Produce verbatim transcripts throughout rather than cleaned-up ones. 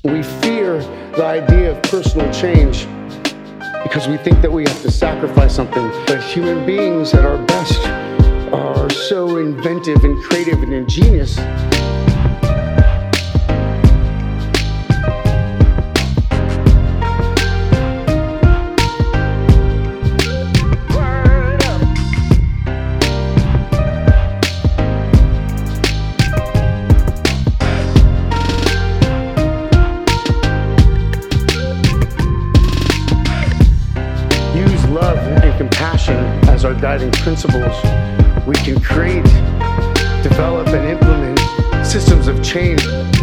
We fear the idea of personal change because we think that we have to sacrifice something. But human beings at our best are so inventive and creative and ingenious. Love and compassion as our guiding principles, we can create, develop, and implement systems of change.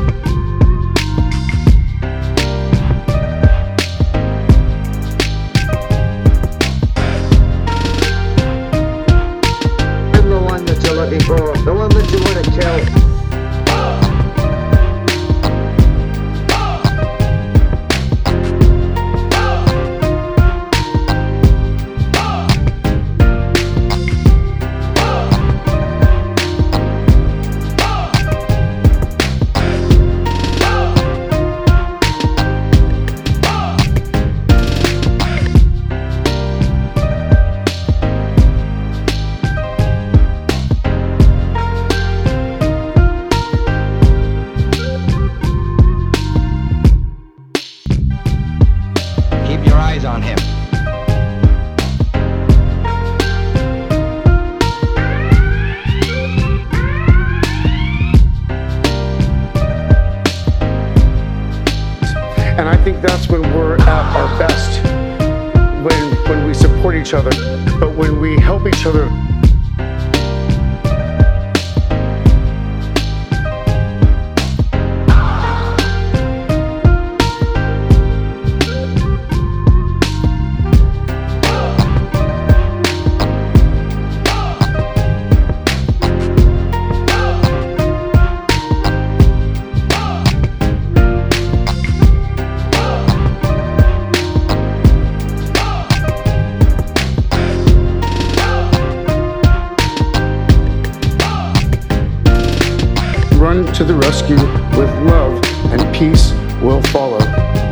I'm the one that you're looking for, the one that you want to kill. Keep your eyes on him. And I think that's when we're at our best, when, when we support each other, but when we help each other. Run to the rescue with love, and peace will follow.